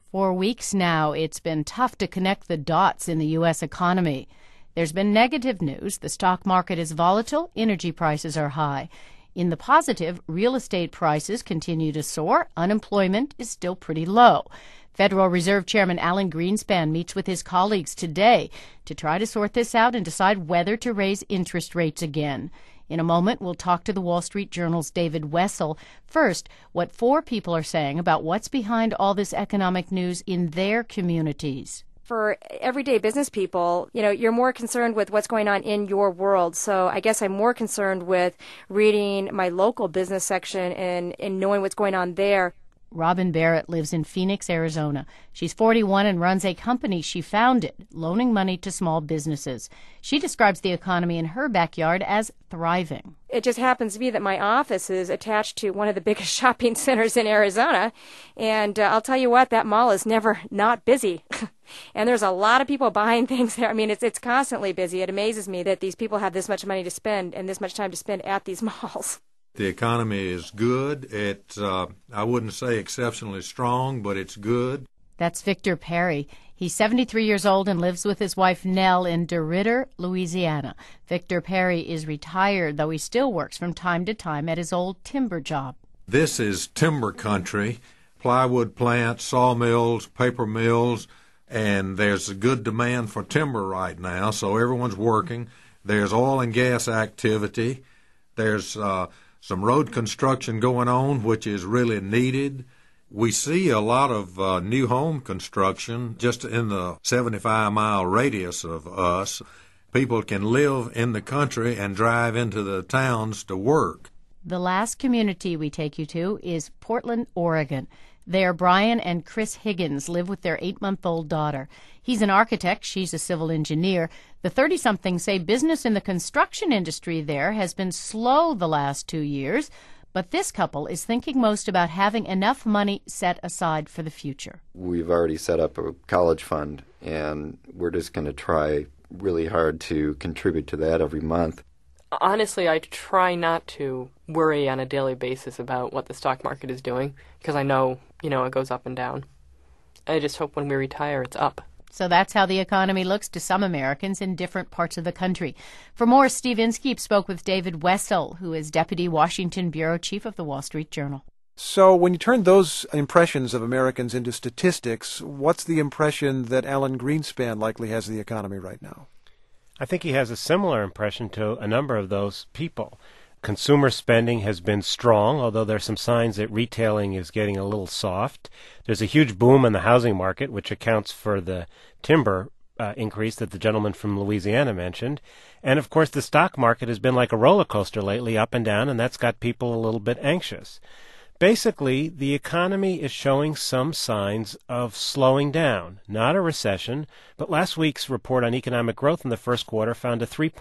For weeks now, it's been tough to connect the dots in the U.S. economy. There's been negative news. The stock market is volatile. Energy prices are high. In the positive, real estate prices continue to soar. Unemployment is still pretty low. Federal Reserve Chairman Alan Greenspan meets with his colleagues today to try to sort this out and decide whether to raise interest rates again. In a moment, we'll talk to the Wall Street Journal's David Wessel. First, what four people are saying about what's behind all this economic news in their communities. For everyday business people, you're more concerned with what's going on in your world. So I guess I'm more concerned with reading my local business section and knowing what's going on there. Robin Barrett lives in Phoenix, Arizona. She's 41 and runs a company she founded, loaning money to small businesses. She describes the economy in her backyard as thriving. It just happens to be that my office is attached to one of the biggest shopping centers in Arizona. And I'll tell you what, that mall is never not busy. And there's a lot of people buying things there. I mean, it's constantly busy. It amazes me that these people have this much money to spend and this much time to spend at these malls. The economy is good. It's, I wouldn't say exceptionally strong, but it's good. That's Victor Perry. He's 73 years old and lives with his wife Nell in DeRidder, Louisiana. Victor Perry is retired, though he still works from time to time at his old timber job. This is timber country, plywood plants, sawmills, paper mills, and there's a good demand for timber right now, so everyone's working. There's oil and gas activity. There's some road construction going on, which is really needed. We see a lot of new home construction just in the 75-mile radius of us. People can live in the country and drive into the towns to work. The last community we take you to is Portland, Oregon. There, Brian and Chris Higgins live with their 8-month-old daughter. He's an architect. She's a civil engineer. The 30-somethings say business in the construction industry there has been slow the last 2 years, but this couple is thinking most about having enough money set aside for the future. We've already set up a college fund, and we're just going to try really hard to contribute to that every month. Honestly, I try not to worry on a daily basis about what the stock market is doing, because I know, it goes up and down. I just hope when we retire, it's up. So that's how the economy looks to some Americans in different parts of the country. For more, Steve Inskeep spoke with David Wessel, who is Deputy Washington Bureau Chief of the Wall Street Journal. So when you turn those impressions of Americans into statistics, what's the impression that Alan Greenspan likely has of the economy right now? I think he has a similar impression to a number of those people. Consumer spending has been strong, although there are some signs that retailing is getting a little soft. There's a huge boom in the housing market, which accounts for the timber increase that the gentleman from Louisiana mentioned. And, of course, the stock market has been like a roller coaster lately, up and down, and that's got people a little bit anxious. Basically, the economy is showing some signs of slowing down. Not a recession, but last week's report on economic growth in the first quarter found a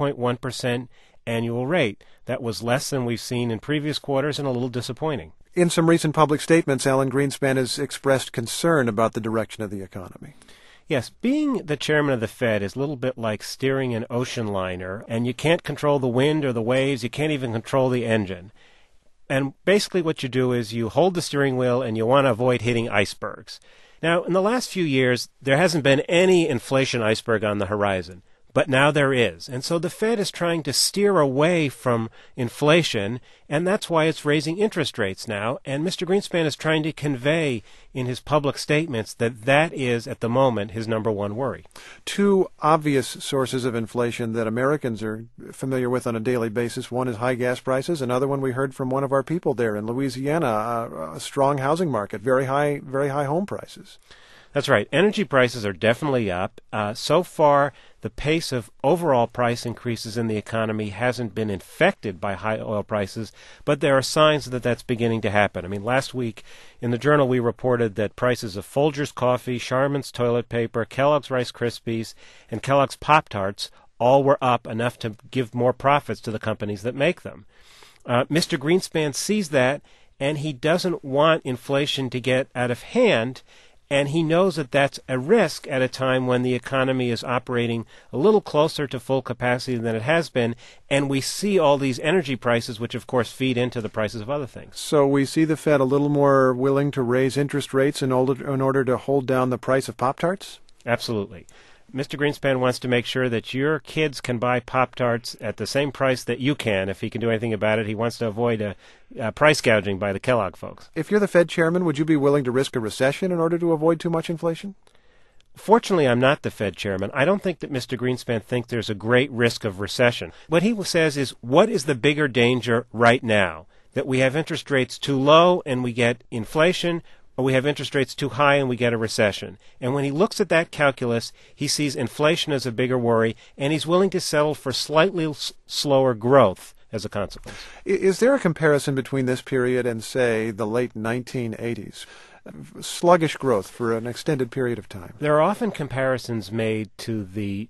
3.1% annual rate. That was less than we've seen in previous quarters and a little disappointing. In some recent public statements, Alan Greenspan has expressed concern about the direction of the economy. Yes, being the chairman of the Fed is a little bit like steering an ocean liner, and you can't control the wind or the waves, you can't even control the engine. And basically what you do is you hold the steering wheel and you want to avoid hitting icebergs. Now, in the last few years, there hasn't been any inflation iceberg on the horizon, but now there is. And so the Fed is trying to steer away from inflation, and that's why it's raising interest rates now. And Mr. Greenspan is trying to convey in his public statements that that is, at the moment, his number one worry. Two obvious sources of inflation that Americans are familiar with on a daily basis. One is high gas prices. Another one we heard from one of our people there in Louisiana, a strong housing market, very high home prices. That's right. Energy prices are definitely up. So far, the pace of overall price increases in the economy hasn't been infected by high oil prices, but there are signs that that's beginning to happen. I mean, last week in the Journal we reported that prices of Folgers coffee, Charmin's toilet paper, Kellogg's Rice Krispies, and Kellogg's Pop-Tarts all were up enough to give more profits to the companies that make them. Mr. Greenspan sees that, and he doesn't want inflation to get out of hand. And he knows that that's a risk at a time when the economy is operating a little closer to full capacity than it has been, and we see all these energy prices, which of course feed into the prices of other things. So we see the Fed a little more willing to raise interest rates in order to hold down the price of Pop-Tarts? Absolutely. Mr. Greenspan wants to make sure that your kids can buy Pop-Tarts at the same price that you can. If he can do anything about it, he wants to avoid price gouging by the Kellogg folks. If you're the Fed chairman, would you be willing to risk a recession in order to avoid too much inflation? Fortunately, I'm not the Fed chairman. I don't think that Mr. Greenspan thinks there's a great risk of recession. What he says is, what is the bigger danger right now? That we have interest rates too low and we get inflation, or we have interest rates too high and we get a recession. And when he looks at that calculus, he sees inflation as a bigger worry, and he's willing to settle for slightly slower growth as a consequence. Is there a comparison between this period and, say, the late 1980s? Sluggish growth for an extended period of time. There are often comparisons made to the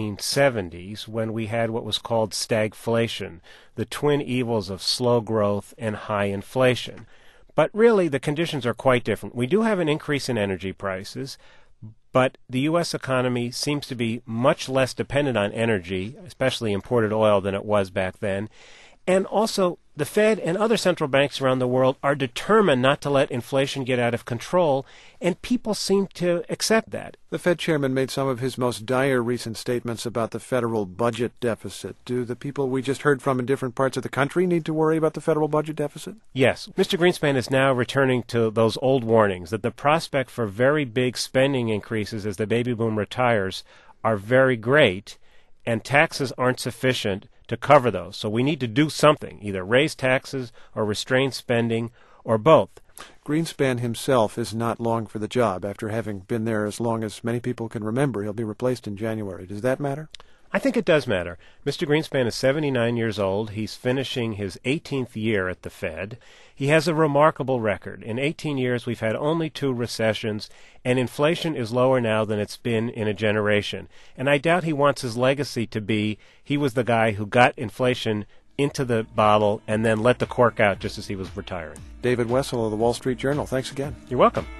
1970s when we had what was called stagflation, the twin evils of slow growth and high inflation. But really, the conditions are quite different. We do have an increase in energy prices, but the U.S. economy seems to be much less dependent on energy, especially imported oil, than it was back then. And also, the Fed and other central banks around the world are determined not to let inflation get out of control, and people seem to accept that. The Fed chairman made some of his most dire recent statements about the federal budget deficit. Do the people we just heard from in different parts of the country need to worry about the federal budget deficit? Yes. Mr. Greenspan is now returning to those old warnings that the prospect for very big spending increases as the baby boom retires are very great, and taxes aren't sufficient to cover those. So we need to do something, either raise taxes or restrain spending or both. Greenspan himself is not long for the job. After having been there as long as many people can remember, he'll be replaced in January. Does that matter? I think it does matter. Mr. Greenspan is 79 years old. He's finishing his 18th year at the Fed. He has a remarkable record. In 18 years, we've had only 2 recessions, and inflation is lower now than it's been in a generation. And I doubt he wants his legacy to be he was the guy who got inflation into the bottle and then let the cork out just as he was retiring. David Wessel of the Wall Street Journal, thanks again. You're welcome.